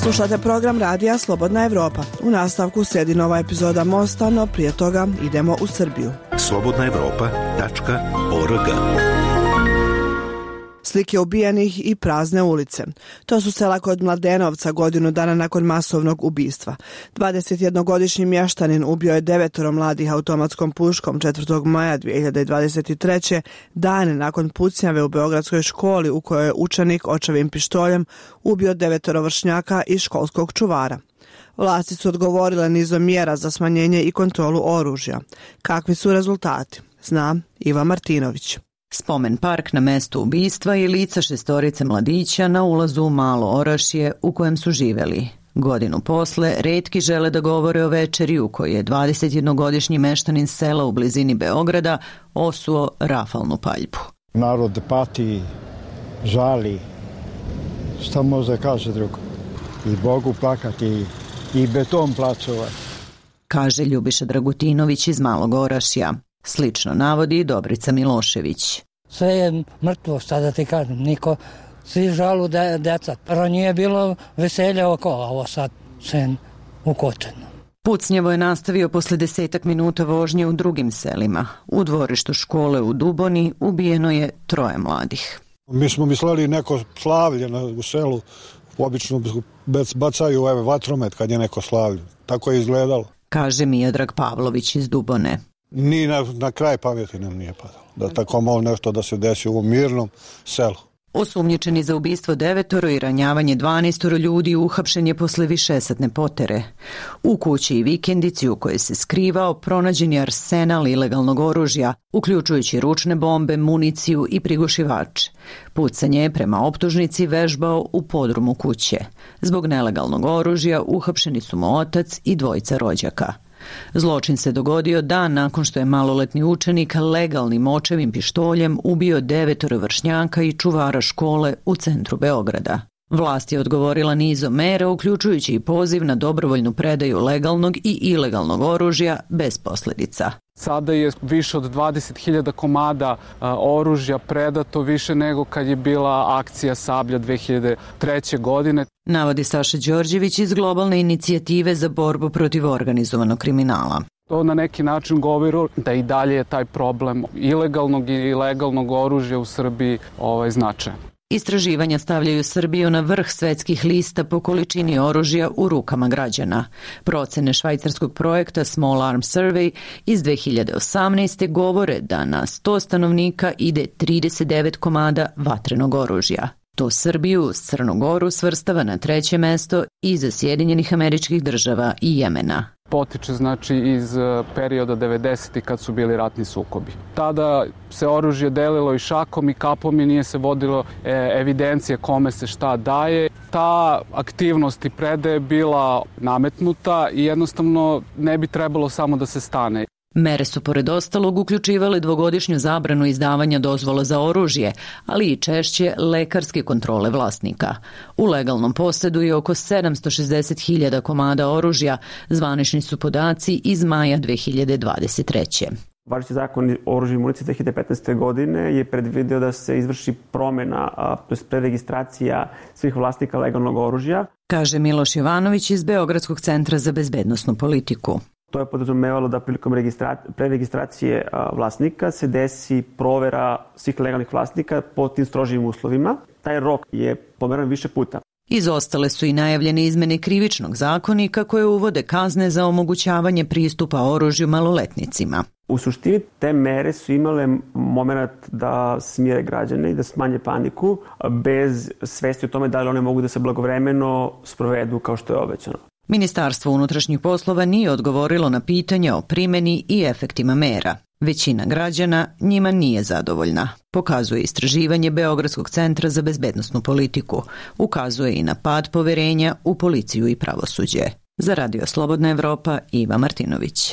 Slušate program radija Slobodna Evropa. U nastavku slijedi nova epizoda Mosta, no prije toga idemo u Srbiju. slobodnaevropa.org. Slike ubijenih i prazne ulice. To su sela kod Mladenovca godinu dana nakon masovnog ubistva. 21-godišnji mještanin ubio je 9 mladih automatskom puškom 4. maja 2023. dane nakon pucnjave u beogradskoj školi u kojoj je učenik očevim pištoljem ubio 9 vršnjaka i školskog čuvara. Vlasti su odgovorile nizom mjera za smanjenje i kontrolu oružja. Kakvi su rezultati? Zna Iva Martinović. Spomen park na mestu ubistva i lica 6 mladića na ulazu u Malo Orašje u kojem su živeli. Godinu posle, retki žele da govore o večeri u kojoj je 21-godišnji meštanin sela u blizini Beograda osuo rafalnu paljbu. Narod pati, žali, šta može kaže drugo? I Bogu plakati i beton placovati. Kaže Ljubiša Dragutinović iz Malog Orašja. Slično navodi i Dobrica Milošević. Sve je mrtvo, šta da ti kažem, niko, svi žalu deca. Prvo nije bilo veselja oko, a ovo sad sve ukočeno. Pucnjevo je nastavio posle 10 minuta vožnje u drugim selima. U dvorištu škole u Duboni ubijeno je 3 mladih. Mi smo mislili neko slavlje u selu, obično bacaju vatromet kad je neko slavlje. Tako je izgledalo. Kaže Miodrag Pavlović iz Dubone. Ni na kraj pameti nam nije padalo. Da tako malo nešto da se desi u mirnom selu. Osumnjičeni za ubistvo 9 i ranjavanje 12 ljudi uhapšen je posle višesatne potere. U kući i vikendici u kojoj se skrivao pronađen je arsenal ilegalnog oružja, uključujući ručne bombe, municiju i prigušivač. Pucanje je prema optužnici vežbao u podrumu kuće. Zbog nelegalnog oružja uhapšeni su mu otac i 2 rođaka. Zločin se dogodio dan nakon što je maloletni učenik legalnim očevim pištoljem ubio 9 vršnjaka i čuvara škole u centru Beograda. Vlast je odgovorila nizom mera, uključujući i poziv na dobrovoljnu predaju legalnog i ilegalnog oružja bez posljedica. Sada je više od 20.000 komada oružja predato, više nego kad je bila akcija Sablja 2003. godine. Navodi Saša Đorđević iz globalne inicijative za borbu protiv organizovanog kriminala. To na neki način govori da i dalje je taj problem ilegalnog i legalnog oružja u Srbiji značajan. Istraživanja stavljaju Srbiju na vrh svetskih lista po količini oružja u rukama građana. Procene švajcarskog projekta Small Arms Survey iz 2018. govore da na 100 stanovnika ide 39 komada vatrenog oružja. To Srbiju s Crnu Goru svrstava na 3. mesto iza Sjedinjenih Američkih Država i Jemena. Potiče iz perioda 90. kad su bili ratni sukobi. Tada se oružje delilo i šakom i kapom i nije se vodilo evidencije kome se šta daje. Ta aktivnost i predaje je bila nametnuta i jednostavno ne bi trebalo samo da se stane. Mere su pored ostalog uključivale 2-godišnju zabranu izdavanja dozvola za oružje, ali i češće lekarske kontrole vlasnika. U legalnom posedu je oko 760.000 komada oružja, zvanični su podaci iz maja 2023. Važeći zakon o oružju i municiji 2015. godine je predvideo da se izvrši promjena, to je preregistracija svih vlasnika legalnog oružja. Kaže Miloš Jovanović iz Beogradskog centra za bezbednosnu politiku. To je podrazumevalo da prilikom preregistracije vlasnika se desi provera svih legalnih vlasnika po tim strožijim uslovima. Taj rok je pomeran više puta. Izostale su i najavljene izmene krivičnog zakonika koje uvode kazne za omogućavanje pristupa oružju maloletnicima. U suštini te mere su imale moment da smire građane i da smanje paniku bez svesti o tome da li one mogu da se blagovremeno sprovedu kao što je obećano. Ministarstvo unutrašnjih poslova nije odgovorilo na pitanje o primjeni i efektima mera. Većina građana njima nije zadovoljna. Pokazuje istraživanje Beogradskog centra za bezbednosnu politiku. Ukazuje i na pad poverenja u policiju i pravosuđe. Za Radio Slobodna Evropa, Iva Martinović.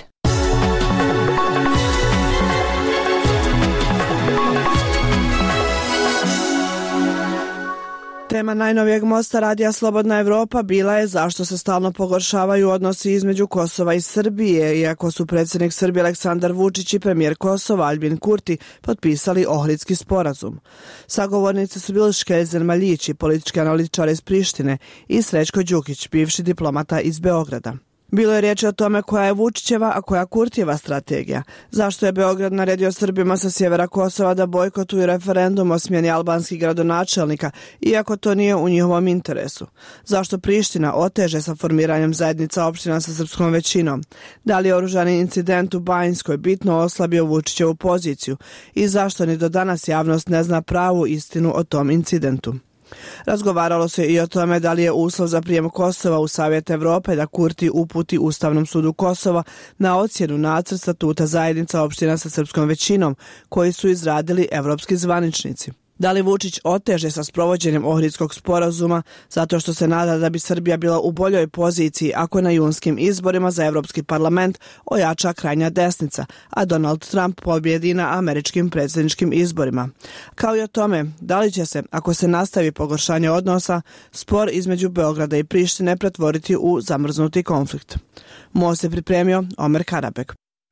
Tema Tema najnovijeg mosta Radija Slobodna Evropa bila je zašto se stalno pogoršavaju odnosi između Kosova i Srbije, iako su predsjednik Srbije Aleksandar Vučić i premijer Kosova Aljbin Kurti potpisali Ohridski sporazum. Sagovornici su bili Škelzen Maljići, politički analitičar iz Prištine, i Srećko Đukić, bivši diplomata iz Beograda. Bilo je riječi o tome koja je Vučićeva, a koja Kurtijeva strategija. Zašto je Beograd naredio Srbima sa sjevera Kosova da bojkotuju referendum o smjeni albanskih gradonačelnika, iako to nije u njihovom interesu? Zašto Priština oteže sa formiranjem zajednica opština sa srpskom većinom? Da li je oružani incident u Banjskoj bitno oslabio Vučićevu poziciju? I zašto ni do danas javnost ne zna pravu istinu o tom incidentu? Razgovaralo se i o tome da li je uslov za prijem Kosova u Savjet Evrope da Kurti uputi Ustavnom sudu Kosova na ocjenu nacrt statuta zajednica opština sa srpskom većinom koji su izradili evropski zvaničnici. Da li Vučić oteže sa sprovođenjem Ohridskog sporazuma zato što se nada da bi Srbija bila u boljoj poziciji ako na junskim izborima za Evropski parlament ojača krajnja desnica, a Donald Trump pobjedi na američkim predsjedničkim izborima? Kao i o tome, da li će se, ako se nastavi pogoršanje odnosa, spor između Beograda i Prištine pretvoriti u zamrznuti konflikt? Most je pripremio Omer Karabek.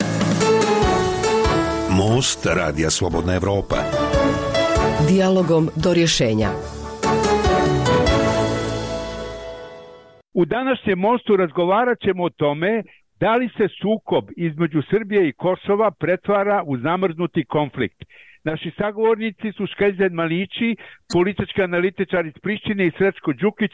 Most Radija Slobodna Evropa. Dijalogom do rješenja. U današnjem mostu razgovarat ćemo o tome da li se sukob između Srbije i Kosova pretvara u zamrznuti konflikt. Naši sagovornici su Škelzen Maljići, politički analitičar iz Prištine, i Srećko Đukić,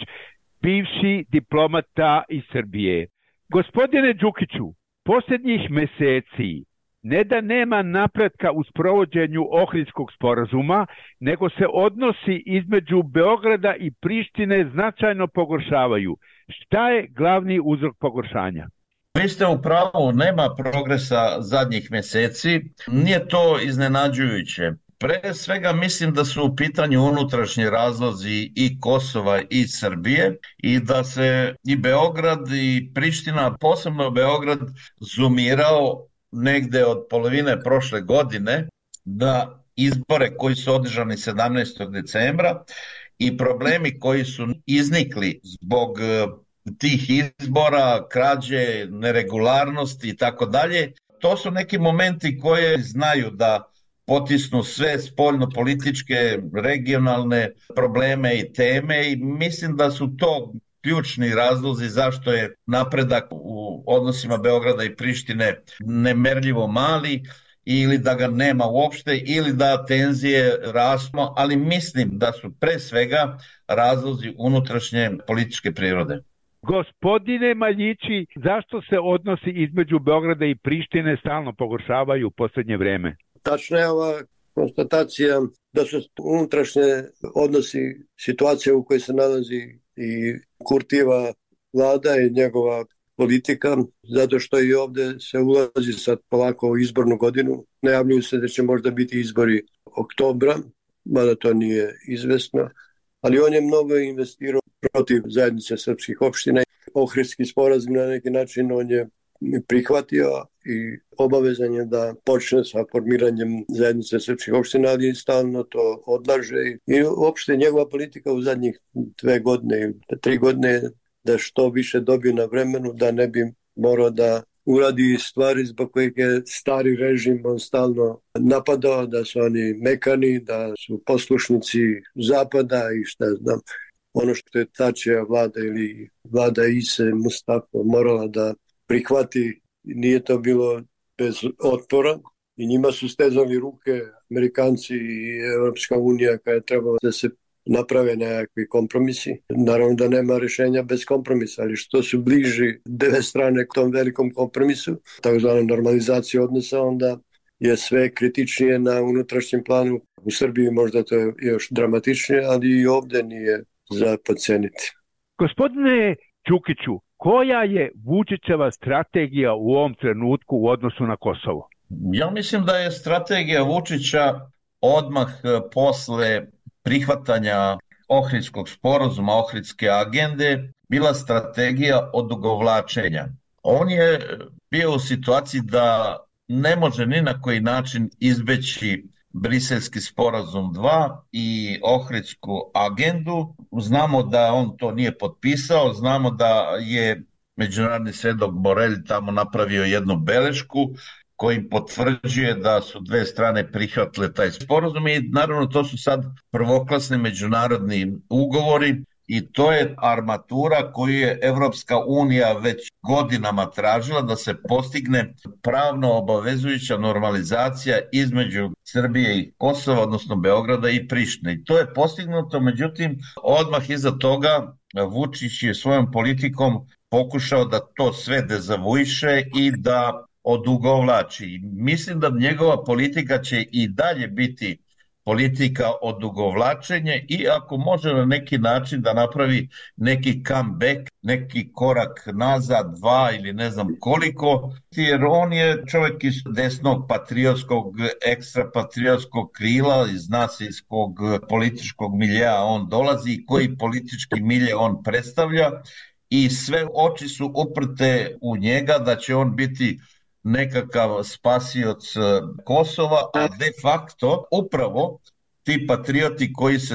bivši diplomata iz Srbije. Gospodine Đukiću, posljednjih mjeseci ne da nema napretka u sprovođenju Ohridskog sporazuma, nego se odnosi između Beograda i Prištine značajno pogoršavaju. Šta je glavni uzrok pogoršanja? Vi ste u pravu, nema progresa zadnjih mjeseci, nije to iznenađujuće. Pre svega mislim da su u pitanju unutrašnji razlozi i Kosova i Srbije i da se i Beograd i Priština, posebno Beograd, zumirao negde od polovine prošle godine na izbore koji su održani 17. decembra i problemi koji su iznikli zbog tih izbora, krađe, neregularnosti i tako dalje. To su neki momenti koje znaju da potisnu sve spoljno-političke, regionalne probleme i teme i mislim da su to ključni razlozi zašto je napredak u odnosima Beograda i Prištine nemerljivo mali ili da ga nema uopšte ili da tenzije rastu, ali mislim da su pre svega razlozi unutrašnje političke prirode. Gospodine Maljići, zašto se odnosi između Beograda i Prištine stalno pogoršavaju u posljednje vrijeme? Tačna je ova konstatacija da su unutrašnje odnosi, situacija u kojoj se nalazi i Kurtijeva vlada i njegova politika, zato što i ovdje se ulazi sad polako u izbornu godinu. Najavljuju se da će možda biti izbori oktobra, mada to nije izvesno, ali on je mnogo investirao protiv zajednice srpskih opština. Ohridski sporazum na neki način on je prihvatio i obavezan je da počne sa formiranjem zajednice srpskih opština, ali stalno to odlaže. I uopšte njegova politika u zadnjih 2 godine ili 3 godine da što više dobije na vremenu, da ne bi morao da uradi stvari zbog kojeg je stari režim on stalno napadao, da su oni mekani, da su poslušnici zapada i šta znam. Ono što je Tačija vlada ili vlada Ise Mustafa morala da prihvati, nije to bilo bez otpora i njima su stezali ruke Amerikanci i Europska unija kada je trebalo da se naprave nekakvi kompromisi. Naravno da nema rješenja bez kompromisa, ali što su bliži 9 strane k tom velikom kompromisu, takozvana normalizacija odnosa, onda je sve kritičnije na unutrašnjem planu. U Srbiji možda to je još dramatičnije, ali i ovdje nije za podceniti. Gospodine Đukiću, koja je Vučićeva strategija u ovom trenutku u odnosu na Kosovo? Ja mislim da je strategija Vučića odmah posle prihvatanja Ohridskog sporazuma, Ohridske agende, bila strategija odugovlačenja. On je bio u situaciji da ne može ni na koji način izbeći Briselski sporazum 2 i Ohridsku agendu. Znamo da on to nije potpisao, znamo da je međunarodni svedok Borelj tamo napravio jednu belešku koji potvrđuje da su dve strane prihvatile taj sporazum i naravno to su sad prvoklasni međunarodni ugovori i to je armatura koju je Evropska unija već godinama tražila da se postigne pravno obavezujuća normalizacija između Srbije i Kosova, odnosno Beograda i Prištine. I to je postignuto, međutim, odmah iza toga Vučić je svojom politikom pokušao da to sve dezavuiše i da odugovlači. Mislim da njegova politika će i dalje biti politika odugovlačenje i ako može na neki način da napravi neki comeback, neki korak nazad, 2 ili ne znam koliko, jer on je čovjek iz desnog patriotskog, ekstra patriotskog krila i zna se iz kog političkog miljeja on dolazi i koji politički milje on predstavlja i sve oči su uprte u njega da će on biti nekakav spasioc Kosova, a de facto upravo ti patrioti koji se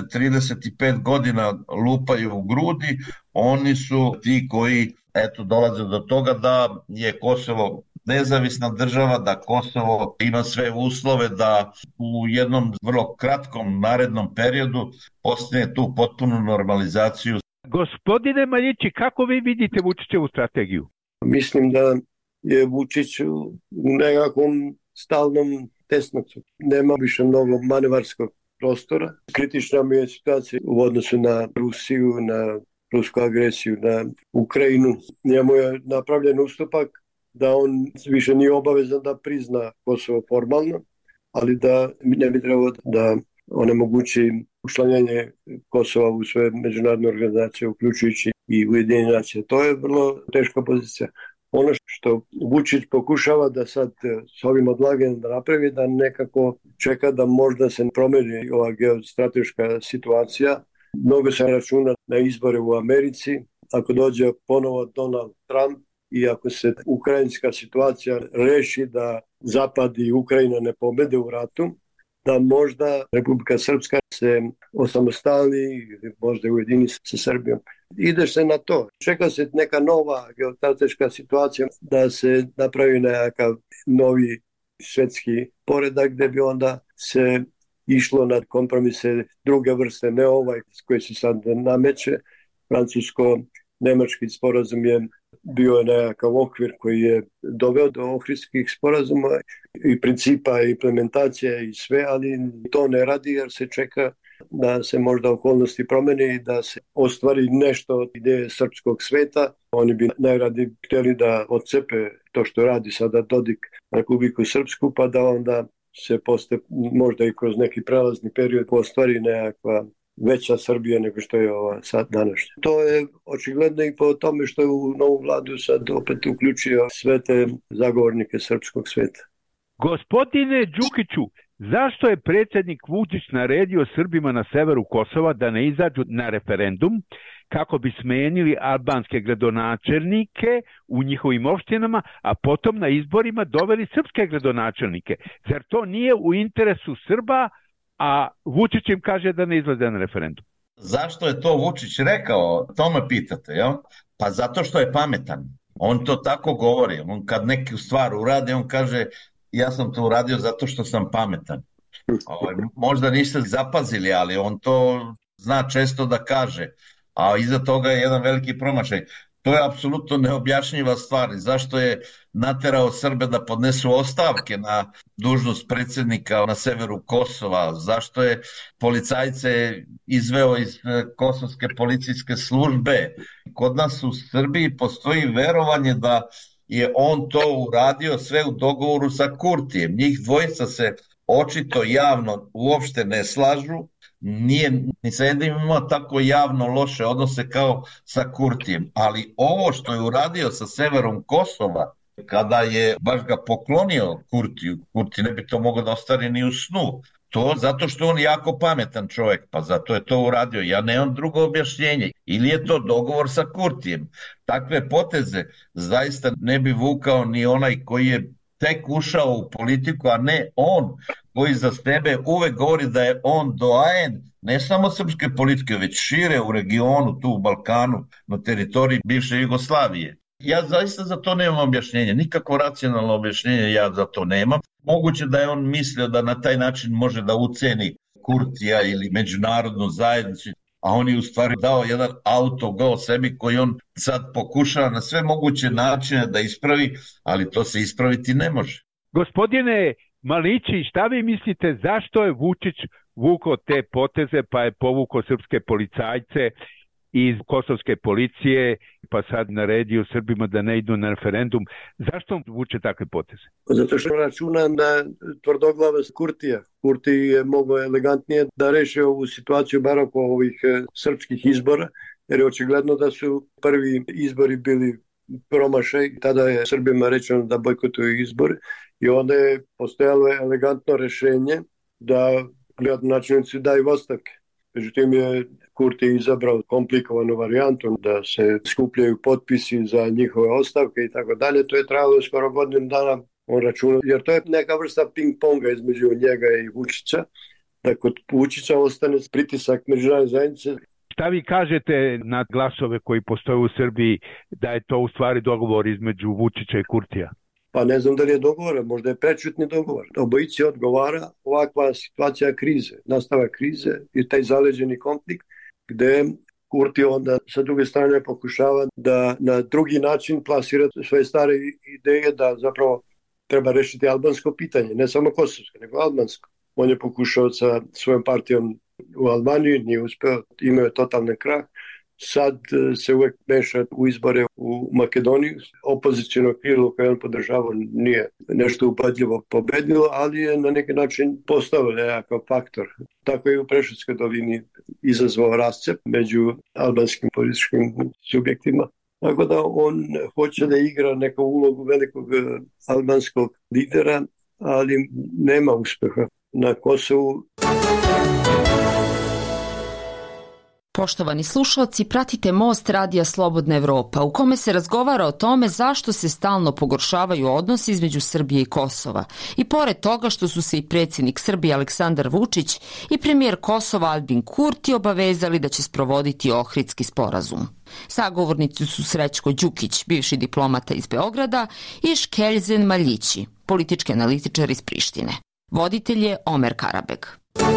35 godina lupaju u grudi, oni su ti koji dolaze do toga da je Kosovo nezavisna država, da Kosovo ima sve uslove da u jednom vrlo kratkom narednom periodu postigne tu potpunu normalizaciju. Gospodine Maljići, kako vi vidite Vučićevu strategiju? Mislim da je Vučić u nekakvom stalnom tesnacu. Nema više mnogo manevarskog prostora. Kritična mi je situacija u odnosu na Rusiju, na rusku agresiju, na Ukrajinu. Njemu je napravljen ustupak da on više nije obavezan da prizna Kosovo formalno, ali da ne bi trebalo da onemogući učlanjanje Kosova u sve međunarodne organizacije, uključujući i Ujedinjene nacije. To je vrlo teška pozicija. Ono što Vučić pokušava da sad s ovim odlaganjem da napravi, da nekako čeka da možda se promeni ova geostrateška situacija. Mnogo se računa na izbore u Americi. Ako dođe ponovo Donald Trump i ako se ukrajinska situacija reši da Zapad i Ukrajina ne pobede u ratu, da možda Republika Srpska se osamostali, možda ujedini sa Srbijom. Ide se na to. Čeka se neka nova geostrateška situacija da se napravi nekakav novi svetski poredak gde bi onda se išlo na kompromise druge vrste, ne ovaj koji se sad nameće. Francusko-nemački sporazum je bio nekakav okvir koji je doveo do ohridskih sporazuma i principa implementacije i sve, ali to ne radi jer se čeka da se možda okolnosti promene i da se ostvari nešto od ideje srpskog sveta. Oni bi najradi htjeli da odcepe to što radi sada Dodik Republiku Srpsku, pa da onda se možda i kroz neki prelazni period ostvari nekakva veća Srbija nego što je ova sad današnja. To je očigledno i po tome što je u novu vladu sad opet uključio sve te zagovornike srpskog sveta. Gospodine Đukiću, zašto je predsjednik Vučić naredio Srbima na severu Kosova da ne izađu na referendum kako bi smenili albanske gradonačelnike u njihovim opštinama, a potom na izborima doveli srpske gradonačelnike? Zar to nije u interesu Srba, a Vučić im kaže da ne izlaze na referendum? Zašto je to Vučić rekao? To me pitate, jel? Pa zato što je pametan. On to tako govori. On kad neku stvar uradi, on kaže ja sam to uradio zato što sam pametan. Možda niste zapazili, ali on to zna često da kaže. A iza toga je jedan veliki promašaj. To je apsolutno neobjašnjiva stvar. Zašto je naterao Srbe da podnesu ostavke na dužnost predsjednika na severu Kosova? Zašto je policajce izveo iz kosovske policijske službe? Kod nas u Srbiji postoji verovanje da je on to uradio sve u dogovoru sa Kurtijem. Njih dvojica se očito javno uopšte ne slažu. Nije ni sa jednim imao tako javno loše odnose kao sa Kurtijem, ali ovo što je uradio sa severom Kosova, kada je baš ga poklonio Kurtiju, Kurti ne bi to mogao da ostvari ni u snu, to zato što on jako pametan čovjek, pa zato je to uradio. Ja nemam drugo objašnjenje. Ili je to dogovor sa Kurtijem. Takve poteze zaista ne bi vukao ni onaj koji je tek ušao u politiku, a ne on koji za sebe uvek govori da je on doajen ne samo srpske politike, već šire u regionu, tu u Balkanu, na teritoriji bivše Jugoslavije. Ja zaista za to nemam objašnjenje, nikakvo racionalno objašnjenje ja za to nemam. Moguće da je on mislio da na taj način može da uceni Kurtija ili međunarodnu zajednicu, a on je u stvari dao jedan autogol sebi koji on sad pokušava na sve moguće načine da ispravi, ali to se ispraviti ne može. Gospodine Malići, šta vi mislite zašto je Vučić vukao te poteze pa je povukao srpske policajce iz kosovske policije pa sad naredio Srbima da ne idu na referendum? Zašto on vuče takve poteze? Zato što računa na tvrdoglavost Kurtija. Kurti je mogao elegantnije da reši ovu situaciju bar oko ovih srpskih izbora, jer je očigledno da su prvi izbori bili promašaj. Tada je Srbima rečeno da bojkotuju izbore i onda je postojalo elegantno rešenje da gradonačelnici daju ostavke. Međutim je Kurti izabrao komplikovanu varijantu da se skupljaju potpisi za njihove ostavke i tako dalje. To je trajalo skoro godinu dana, on računa, jer to je neka vrsta ping-ponga između njega i Vučića, da kod Vučića ostane pritisak međunarodne zajednice. Šta vi kažete na glasove koji postoje u Srbiji da je to u stvari dogovor između Vučića i Kurtija? Pa ne znam da li je dogovor, možda je prečutni dogovor. Obojici odgovara ovakva situacija krize, nastavak krize i taj zaleđeni konflikt gde Kurti onda sa druge strane pokušava da na drugi način plasira svoje stare ideje da zapravo treba rešiti albansko pitanje, ne samo kosovsko, nego albansko. On je pokušao sa svojom partijom u Albaniji, nije uspeo, imao je totalni krah. Sad se uvek meša u izbore u Makedoniji. Opozicijno krilo koje on podržavao nije nešto upadljivo pobedilo, ali je na neki način postao nekakav faktor. Tako je u Preševskoj dolini izazvao rascep među albanskim političkim subjektima. Tako da on hoće da igra neku ulogu velikog albanskog lidera, ali nema uspeha na Kosovu. Poštovani slušalci, pratite Most Radija Slobodna Evropa, u kome se razgovara o tome zašto se stalno pogoršavaju odnosi između Srbije i Kosova. I pored toga što su se i predsjednik Srbije Aleksandar Vučić i premijer Kosova Albin Kurti obavezali da će sprovoditi Ohridski sporazum. Sagovornici su Srećko Đukić, bivši diplomata iz Beograda, i Škelzen Maljići, politički analitičar iz Prištine. Voditelj je Omer Karabeg.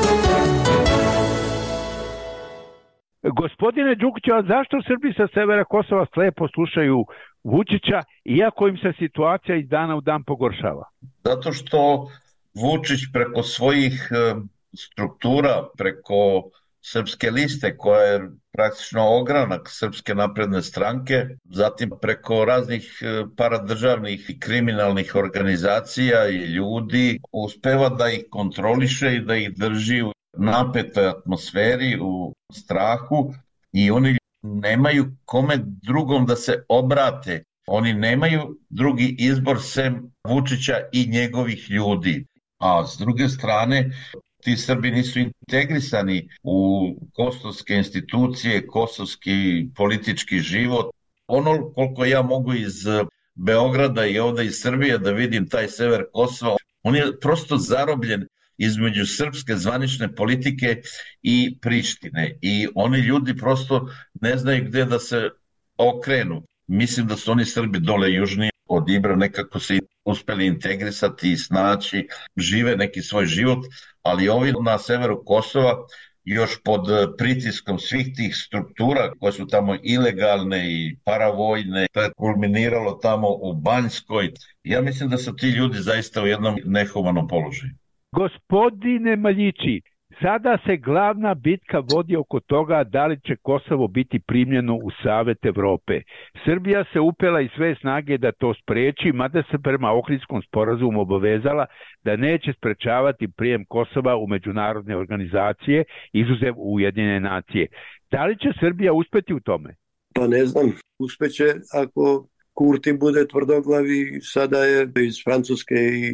Gospodine Đukiću, a zašto Srbi sa severa Kosova slepo slušaju Vučića, iako im se situacija iz dana u dan pogoršava? Zato što Vučić preko svojih struktura, preko Srpske liste, koja je praktično ogranak Srpske napredne stranke, zatim preko raznih paradržavnih i kriminalnih organizacija i ljudi, uspeva da ih kontroliše i da ih drži u napetoj atmosferi, u strahu, i oni nemaju kome drugom da se obrate. Oni nemaju drugi izbor sem Vučića i njegovih ljudi. A s druge strane, ti Srbi nisu integrisani u kosovske institucije, kosovski politički život. Ono koliko ja mogu iz Beograda i ovde iz Srbije da vidim taj sever Kosova, on je prosto zarobljen između srpske zvanične politike i Prištine. I oni ljudi prosto ne znaju gde da se okrenu. Mislim da su oni Srbi dole južnije od Ibra nekako se uspeli integrisati i snaći, žive neki svoj život, ali ovi na severu Kosova još pod pritiskom svih tih struktura koje su tamo ilegalne i paravojne, to je kulminiralo tamo u Banjskoj. Ja mislim da su ti ljudi zaista u jednom nehumanom položaju. Gospodine Maljići, sada se glavna bitka vodi oko toga da li će Kosovo biti primljeno u Savet Evrope. Srbija se upela i sve snage da to spreči, mada se prema Ohridskom sporazumu obavezala da neće sprečavati prijem Kosova u međunarodne organizacije, izuzev Ujedinjene nacije. Da li će Srbija uspeti u tome? Pa ne znam, uspeće ako Kurti bude tvrdoglavi, sada je iz Francuske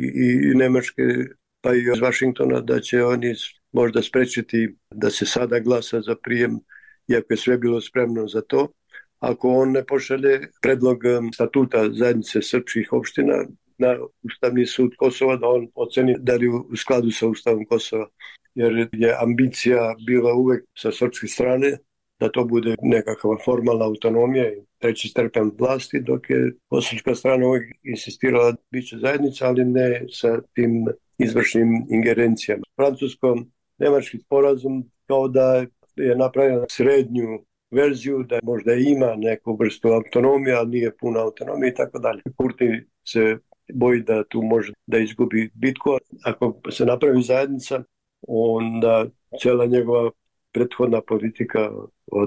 i Nemačke pa i iz Vašingtona, da će oni možda sprečiti da se sada glasa za prijem, iako je sve bilo spremno za to. Ako on ne pošalje predlog statuta zajednice srpskih opština, na Ustavni sud Kosova da on oceni da li u skladu sa Ustavom Kosova. Jer je ambicija bila uvek sa srpske strane da to bude nekakva formalna autonomija i treći stepen vlasti, dok je kosovska strana uvek insistirala da biće zajednica, ali ne sa tim izvršnim ingerencijama. Francusko-nemački sporazum kao da je napravljena srednju verziju, da možda ima neku vrstu autonomije, ali nije puna autonomija i tako dalje. Kurti se boji da tu može da izgubi bitku. Ako se napravi zajednica, onda cijela njegova prethodna politika od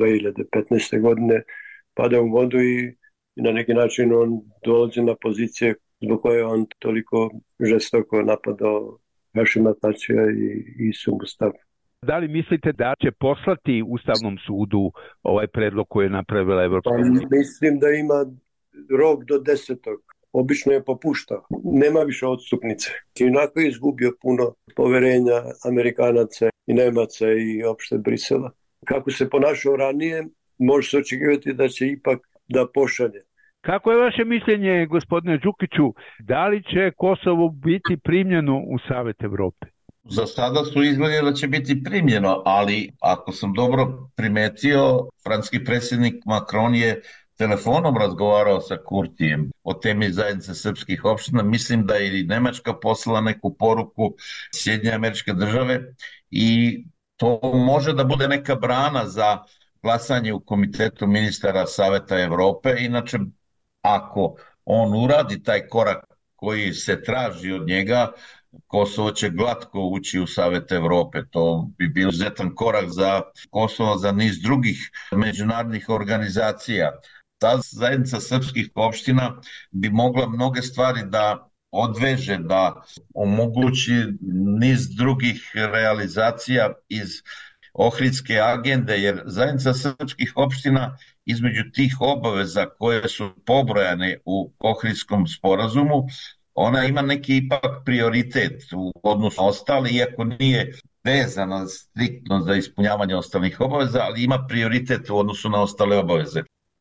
2015. godine pada u vodu i na neki način on dolazi na pozicije zbog koje on toliko žestoko napadao Hašima Tačija i Isu Mustafu. Da li mislite da će poslati Ustavnom sudu ovaj predlog koji je napravila Evropska unija? Mislim da ima rok do 10. Obično je popuštao. Nema više odstupnice. Inako je izgubio puno poverenja Amerikanaca i Nemaca i opšte Brisela. Kako se ponašao ranije, može se očekivati da će ipak da pošalje. Kako je vaše mišljenje, gospodine Đukiću, da li će Kosovo biti primljeno u Savet Evrope? Za sada su izgledi da će biti primljeno, ali ako sam dobro primetio, francuski predsjednik Macron je telefonom razgovarao sa Kurtijem o temi zajednice srpskih opština. Mislim da je i Nemačka poslala neku poruku Sjedinjene Američke Države i to može da bude neka brana za glasanje u Komitetu ministara Saveta Evrope. Inače, ako on uradi taj korak koji se traži od njega, Kosovo će glatko ući u Savet Evrope. To bi bio izuzetan korak za Kosovo, za niz drugih međunarodnih organizacija. Ta zajednica srpskih opština bi mogla mnoge stvari da odveže, da omogući niz drugih realizacija iz Ohridske agende, jer zajednica srpskih opština između tih obaveza koje su pobrojane u Ohridskom sporazumu, ona ima neki ipak prioritet u odnosu na ostale, iako nije vezana striktno za ispunjavanje ostalih obaveza, ali ima prioritet u odnosu na ostale obaveze.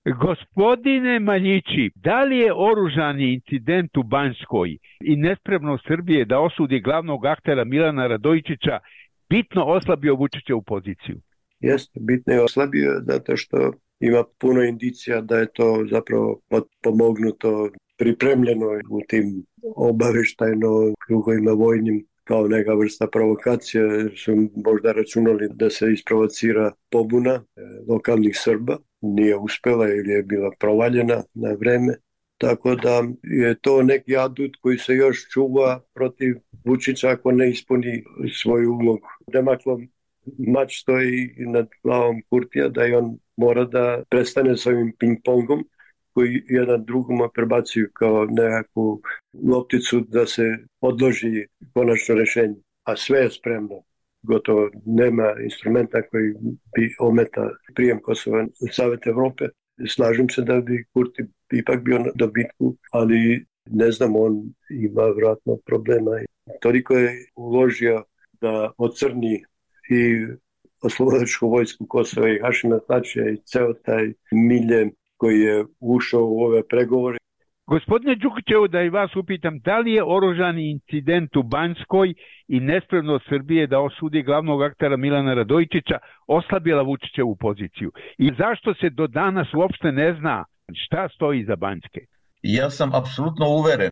Gospodine Maljići, da li je oružani incident u Banjskoj i nespremnost Srbije da osudi glavnog aktera Milana Radojičića bitno oslabio Vučićevu poziciju? Jeste, bitno je oslabio zato što ima puno indicija da je to zapravo pomognuto, pripremljeno u tim obaveštajno krugovima vojnim kao neka vrsta provokacija, jer su možda računali da se isprovocira pobuna lokalnih Srba. Nije uspela ili je bila provaljena na vreme. Tako da je to neki adut koji se još čuva protiv Vučića ako ne ispuni svoju ulogu. Demaklov mač stoji nad glavom Kurtija da je on mora da prestane s ovim ping-pongom koji jedan drugoma prebacuju kao nekakvu lopticu da se odloži konačno rešenje. A sve je spremno. Gotovo nema instrumenta koji bi ometa prijem Kosova u Savet Evrope. Slažem se da bi Kurti ipak bio na dobitku, ali ne znam, on ima vjerojatno problema. Toliko je uložio da ocrni i oslobodilačku vojsku Kosova i Hašima Tačija i ceo taj milje koji je ušao u ove pregovore. Gospodine Đukićevu, da i vas upitam, da li je oružani incident u Banjskoj i nespremnost Srbije da osudi glavnog aktera Milana Radojičića oslabila Vučićevu poziciju? I zašto se do danas uopšte ne zna šta stoji iza Banjske? Ja sam apsolutno uveren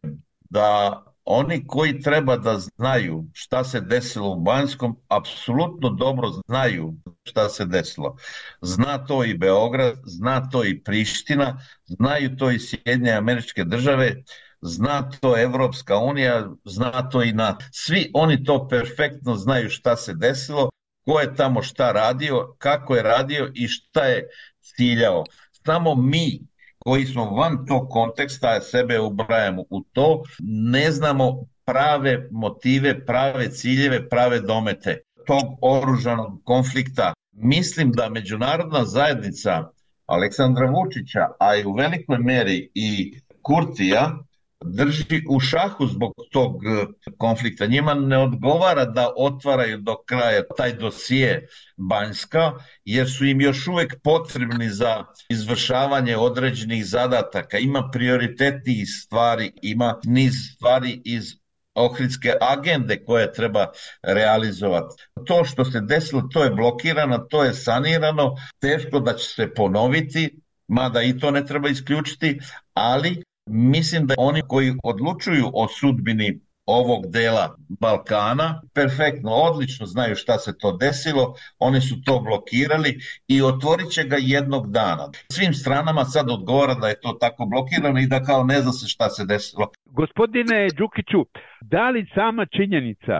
da oni koji treba da znaju šta se desilo u Banjskom, apsolutno dobro znaju šta se desilo. Zna to i Beograd, zna to i Priština, znaju to i Sjedinjene Američke Države, zna to Evropska unija, zna to i NATO. Svi oni to perfektno znaju šta se desilo, ko je tamo šta radio, kako je radio i šta je ciljao. Samo mi koji smo van tog konteksta, sebe ubrajamo u to, ne znamo prave motive, prave ciljeve, prave domete tog oružanog konflikta. Mislim da međunarodna zajednica Aleksandra Vučića, a i u velikoj meri i Kurtija, drži u šahu zbog tog konflikta. Njima ne odgovara da otvaraju do kraja taj dosije Banjska, jer su im još uvek potrebni za izvršavanje određenih zadataka. Ima prioritetnih stvari, ima niz stvari iz Ohridske agende koje treba realizovati. To što se desilo, to je blokirano, to je sanirano, teško da će se ponoviti, mada i to ne treba isključiti, ali mislim da oni koji odlučuju o sudbini ovog dela Balkana perfektno, odlično znaju šta se to desilo, oni su to blokirali i otvorit će ga jednog dana. Svim stranama sad odgovara da je to tako blokirano i da kao ne zna se šta se desilo. Gospodine Đukiću, da li sama činjenica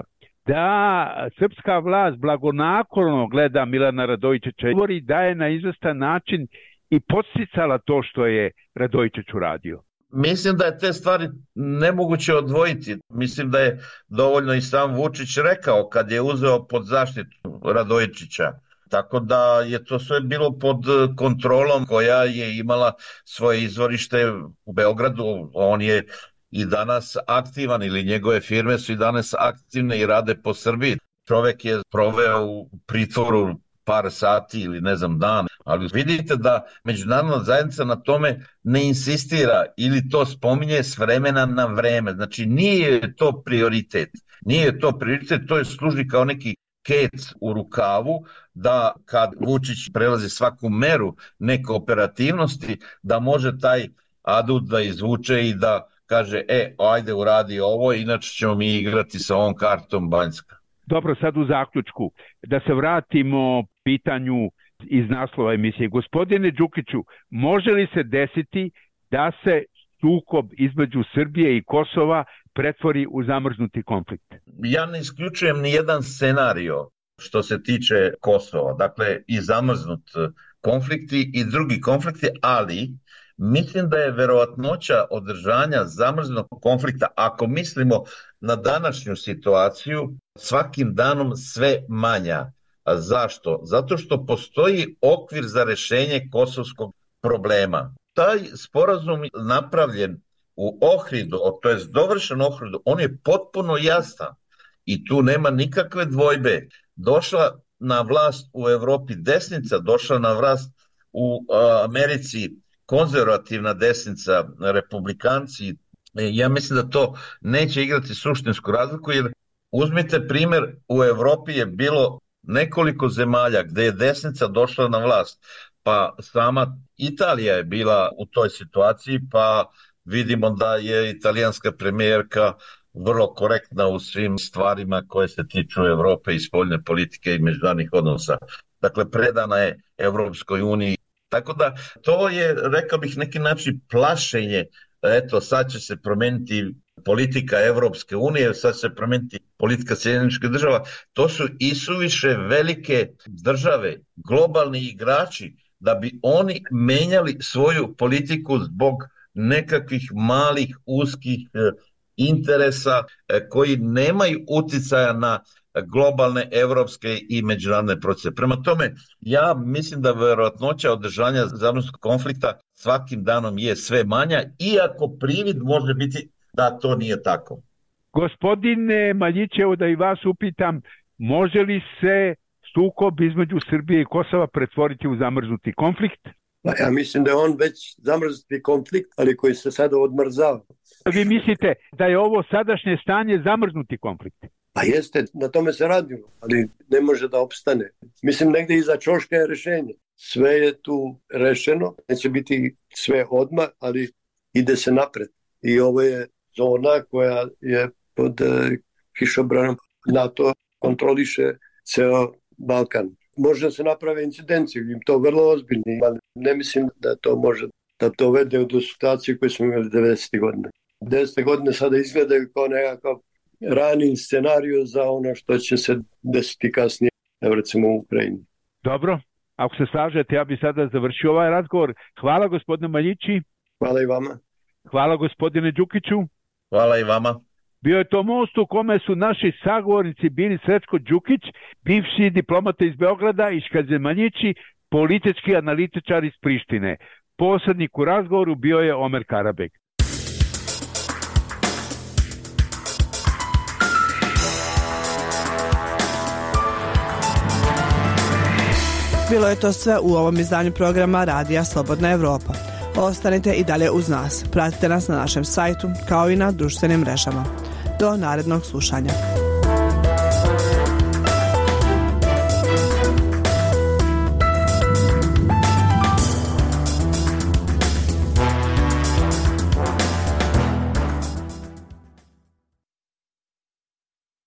da srpska vlast blagonaklono gleda Milana Radojičića govori da je na izvestan način i podsticala to što je Radojičić uradio? Mislim da je te stvari nemoguće odvojiti. Mislim da je dovoljno i sam Vučić rekao kad je uzeo pod zaštitu Radojičića. Tako da je to sve bilo pod kontrolom koja je imala svoje izvorište u Beogradu. On je i danas aktivan ili njegove firme su i danas aktivne i rade po Srbiji. Čovek je proveo u pritvoru par sati ili ne znam dan, ali vidite da međunarodna zajednica na tome ne insistira ili to spominje s vremena na vreme. Znači nije to prioritet. Nije to prioritet, to je služi kao neki kec u rukavu da kad Vučić prelazi svaku meru neke operativnosti da može taj adut da izvuče i da kaže ajde uradi ovo, inače ćemo mi igrati sa ovom kartom Banjska. Dobro, sad u zaključku, da se vratimo pitanju iz naslova emisije. Gospodine Đukiću, može li se desiti da se sukob između Srbije i Kosova pretvori u zamrznuti konflikt? Ja ne isključujem ni jedan scenario što se tiče Kosova. Dakle, i zamrznut konflikti i drugi konflikti, ali mislim da je verovatnoća održanja zamrznutog konflikta, ako mislimo na današnju situaciju, svakim danom sve manja. A zašto? Zato što postoji okvir za rešenje kosovskog problema. Taj sporazum napravljen u Ohridu, to je dovršen u Ohridu, on je potpuno jasan i tu nema nikakve dvojbe. Došla na vlast u Evropi desnica, došla na vlast u Americi konzervativna desnica, republikanci. Ja mislim da to neće igrati suštinsku razliku, jer uzmite primer, u Evropi je bilo nekoliko zemalja gde je desnica došla na vlast, pa sama Italija je bila u toj situaciji, pa vidimo da je italijanska premijerka vrlo korektna u svim stvarima koje se tiču Evrope i spoljne politike i međunarodnih odnosa. Dakle, predana je Evropskoj uniji. Tako da to je, rekao bih, neki način plašenje. Eto, sad će se promeniti politika Evropske unije, sad će se promeniti politika Sjedinjenih Država. To su isuviše velike države, globalni igrači, da bi oni menjali svoju politiku zbog nekakvih malih, uskih interesa koji nemaju uticaja na globalne, evropske i međunarodne procese. Prema tome, ja mislim da verovatnoća održanja zamrznutog konflikta svakim danom je sve manja, iako privid može biti da to nije tako. Gospodine Maljićevo, da i vas upitam, može li se sukob između Srbije i Kosova pretvoriti u zamrznuti konflikt? Ja mislim da je on već zamrznuti konflikt, ali koji se sada odmrzava. Vi mislite da je ovo sadašnje stanje zamrznuti konflikt? Pa jeste, na tome se radilo, ali ne može da opstane. Mislim, negde iza ćoška je rešenje. Sve je tu rešeno, neće biti sve odmah, ali ide se napred. I ovo je zona koja je pod kišobranom. NATO kontroliše ceo Balkan. Može se naprave incidencije, to vrlo ozbiljno, ali ne mislim da to može da dovede do situacije koje smo imali 90. godine. 90. godine sada izgledaju kao nekakav rani scenariju za ono što će se desiti kasnije, recimo u Ukrajini. Dobro, ako se slažete, ja bih sada završio ovaj razgovor. Hvala gospodine Maljići. Hvala i vama. Hvala gospodine Đukiću. Hvala i vama. Bio je to most u kome su naši sagovornici bili Srećko Đukić, bivši diplomata iz Beograda, i Škaze Maljići, politički analitičar iz Prištine. Posrednik u razgovoru bio je Omer Karabek. Bilo je to sve u ovom izdanju programa Radija Slobodna Evropa. Ostanite i dalje uz nas. Pratite nas na našem sajtu kao i na društvenim mrežama. Do narednog slušanja.